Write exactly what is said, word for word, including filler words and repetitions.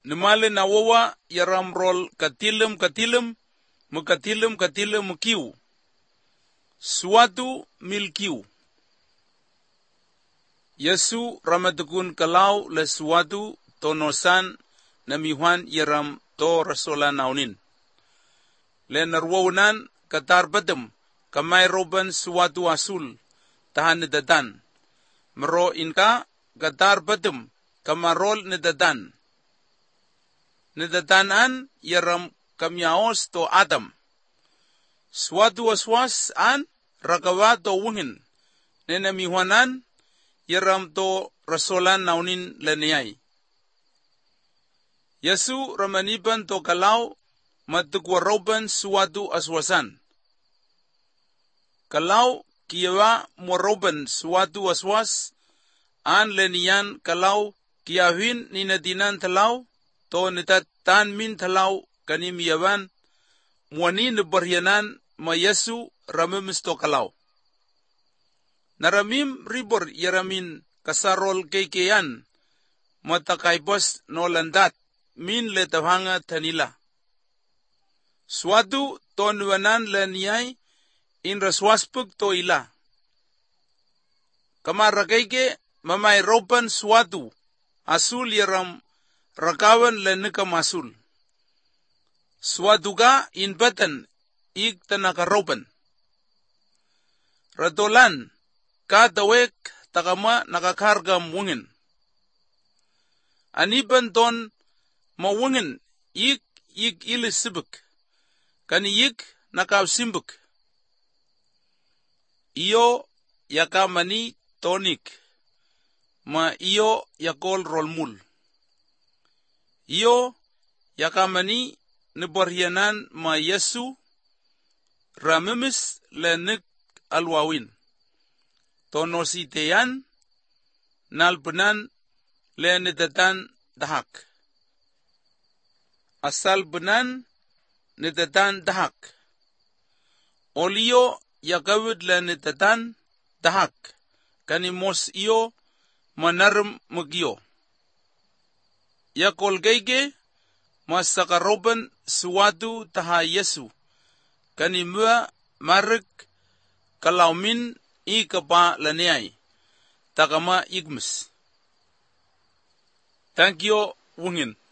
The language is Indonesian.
Numale na wawa yaram rol katilim katilim mukatilim katilim mukiu. Suatu milkiu. Yesu ramatukun kalau le suatu tonosan namihuan yaram to rasola naunin. Le narwaunan katar badem kamay roban suatu asul tahan nedatan. Mero inka katar badem kamarol nedatan. Nedatanan yaram kamyaos to Adam. Suatu waswas an rakawa to wungin. Nenamihuanan yaram to rasolan naunin leniyay. Yesu ramaniban to kalau matukwaroban suatu aswasan. Kalau kiawa moroban suatu aswas an leniyan kalau kiawin ninadinan talau to nitatan min talau kanimiyawan muani nebaryanan ma Yesu ramimis to kalau. Naramim ribor yaramin kasarol keikeyan matakaibos no landat min letavanga tanila. Suatu tonwanan laniyay in raswaspuk to ila. Kamarakaike mamay ropan suatu asul yaram rakawan lenikam asul. Suatu ka in batan ik tanakaropan. Ratolan katawek takama nakakarga mwungin. Aniban ton mawungin ik ik ilisibuk. Kani ik nakawsimbuk. Iyo yakamani tonik. Ma iyo yakol rolmul. Iyo yakamani nebaryanan ma Yesu ramimis lenik alwawin. Tonositeyan nalbenan lenedatan dahak. Asal benan nedatan dahak. Olio yakawid lenedatan dahak. Kanimos iyo manarum magyo. Yakolgege masakaroban suatu taha Yesu. Kanimua marik kalaumin ikapa laniyay. Takama igmus. Thank you, wungin.